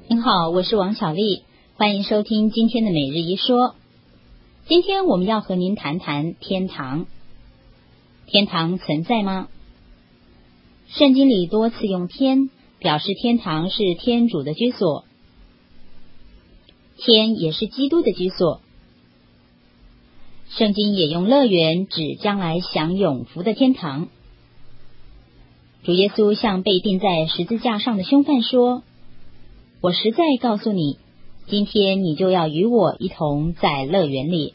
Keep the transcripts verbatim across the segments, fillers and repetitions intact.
您好，我是王小丽，欢迎收听今天的每日一说。今天我们要和您谈谈天堂。天堂存在吗？圣经里多次用天表示天堂是天主的居所，天也是基督的居所。圣经也用乐园指将来享永福的天堂。主耶稣向被钉在十字架上的凶犯说，我实在告诉你，今天你就要与我一同在乐园里。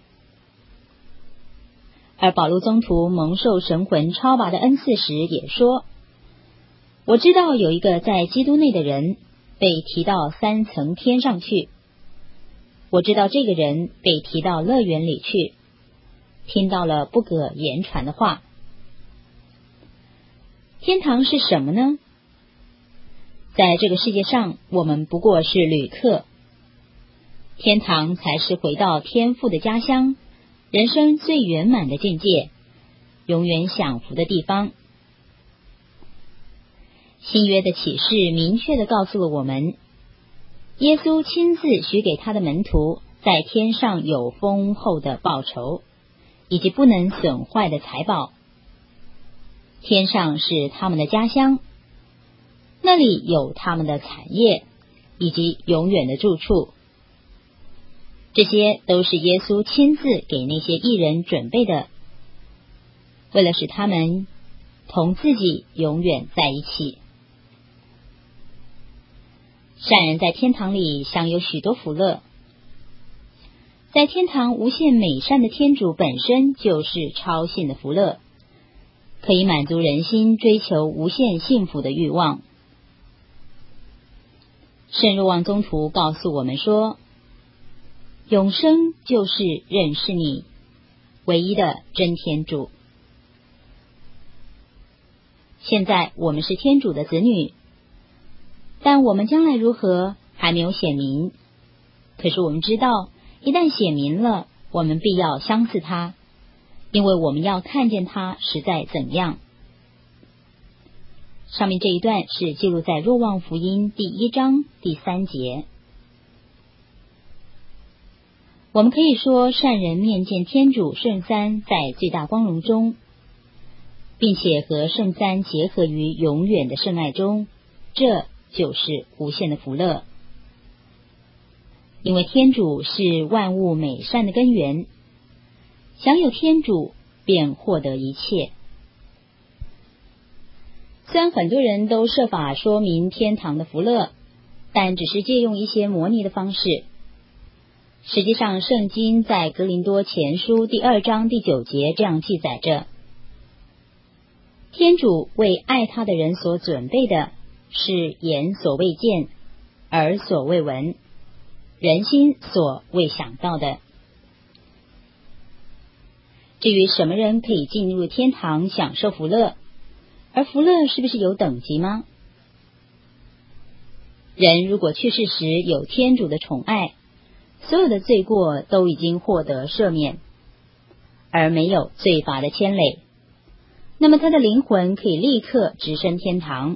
而保禄宗徒蒙受神魂超拔的恩赐时也说，我知道有一个在基督内的人被提到三层天上去，我知道这个人被提到乐园里去，听到了不可言传的话。天堂是什么呢？在这个世界上，我们不过是旅客，天堂才是回到天父的家乡，人生最圆满的境界，永远享福的地方。新约的启示明确地告诉了我们，耶稣亲自许给他的门徒在天上有丰厚的报酬，以及不能损坏的财宝。天上是他们的家乡，那里有他们的产业，以及永远的住处。这些都是耶稣亲自给那些义人准备的，为了使他们同自己永远在一起。善人在天堂里享有许多福乐。在天堂无限美善的天主本身就是超性的福乐，可以满足人心追求无限幸福的欲望。圣若望宗徒告诉我们说，永生就是认识你，唯一的真天主。现在我们是天主的子女，但我们将来如何还没有显明。可是我们知道，一旦显明了，我们必要相似他，因为我们要看见他实在怎样。上面这一段是记录在若望福音第一章第三节。我们可以说，善人面见天主圣三在最大光荣中，并且和圣三结合于永远的圣爱中，这就是无限的福乐。因为天主是万物美善的根源，享有天主便获得一切。虽然很多人都设法说明天堂的福乐，但只是借用一些模拟的方式。实际上，圣经在格林多前书第二章第九节这样记载着，天主为爱他的人所准备的是眼所未见，耳所未闻，人心所未想到的。至于什么人可以进入天堂享受福乐，而福乐是不是有等级吗？人如果去世时有天主的宠爱，所有的罪过都已经获得赦免，而没有罪罚的牵累，那么他的灵魂可以立刻直升天堂。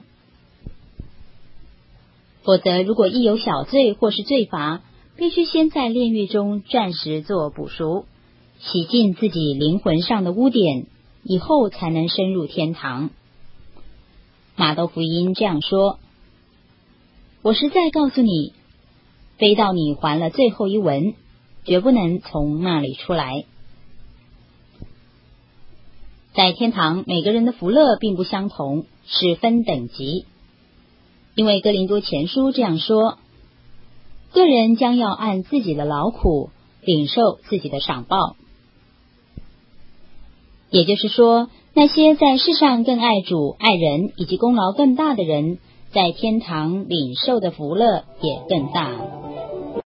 否则，如果一有小罪或是罪罚，必须先在炼狱中暂时做补赎，洗净自己灵魂上的污点，以后才能升入天堂。马窦福音这样说，我实在告诉你，非到你还了最后一文，绝不能从那里出来。在天堂，每个人的福乐并不相同，是分等级。因为哥林多前书这样说，个人将要按自己的劳苦领受自己的赏报。也就是说，那些在世上更爱主、爱人以及功劳更大的人，在天堂领受的福乐也更大。